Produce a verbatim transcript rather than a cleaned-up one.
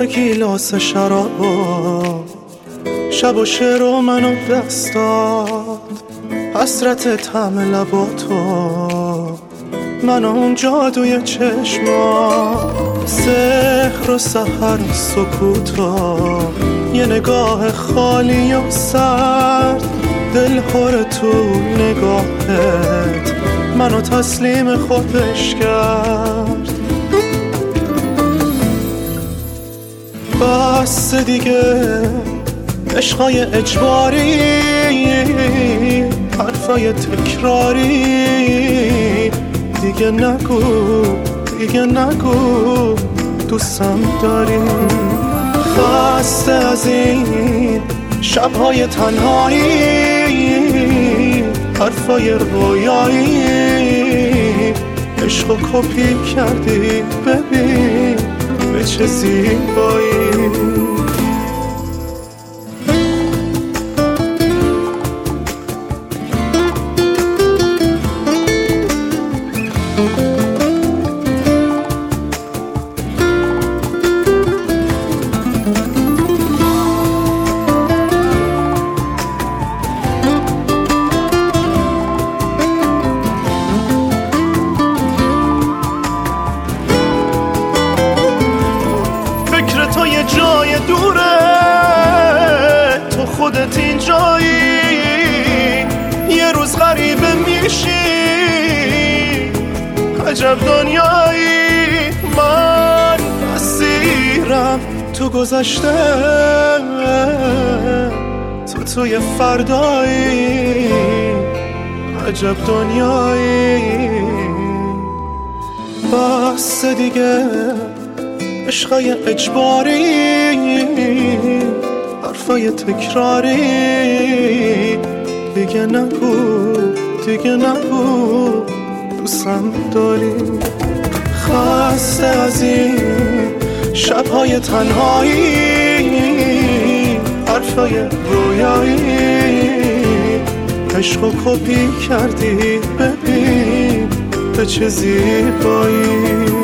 پر گیلاس شراب، شب و شعر و منو دست داد، حسرت طعم لباتو، من اون جادوی چشما، سحر و سحر و سکوتا، یه نگاه خالی و سرد، دل خور تو نگاهت منو تسلیم خودش کرد. بس دیگه عشقای اجباری، حرفای تکراری، دیگه نگو دیگه نگو دوستم داری. خسته از این شبهای تنهایی، حرفای رویایی، عشقو کپی کردی ببین به چه زیبایی. تو یه جای دوره، تو خودت این جایی، یه روز غریبه میشی، عجب دنیایی. من اسیرم تو گذشته، تو توی فردایی، عجب دنیایی. بس دیگه عشقای اجباری، حرفای تکراری، دیگه نگو دیگه نگو دوستم داری. خسته از این شبهای تنهایی، حرفای رویایی، عشقو کپی کردی ببین به چه زیبایی.